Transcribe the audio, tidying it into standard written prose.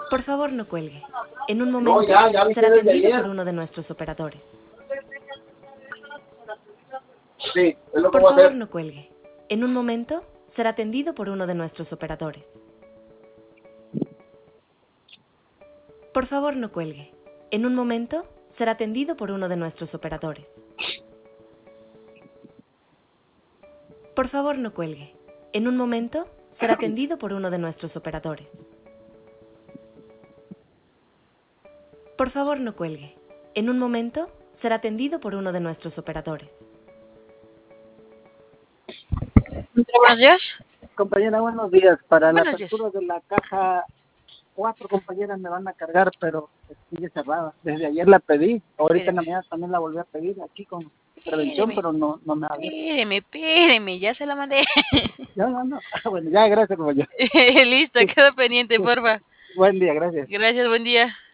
Por favor, no cuelgue. En un No, momento ya lo hice será desde atendido ayer. por uno de nuestros operadores. Sí, es lo que Por voy a favor, hacer. no cuelgue. En un momento será atendido por uno de nuestros operadores. Por favor, no cuelgue. En un momento será atendido por uno de nuestros operadores. Por favor, no cuelgue. En un momento será atendido por uno de nuestros operadores. Por favor, no cuelgue. En un momento será atendido por uno de nuestros operadores. Buenos días. Compañera, buenos días. Para la Buenos días. apertura de la caja 4, compañeras, me van a cargar, pero sigue cerrada. Desde ayer la pedí, ahorita en la Espéreme. mañana también la volví a pedir aquí con prevención, pero no me ha abierto. Espéreme, ya se la mandé. Ya, no. Bueno, ya, gracias, compañera. Listo, quedo pendiente, porfa. Buen día, gracias. Gracias, buen día.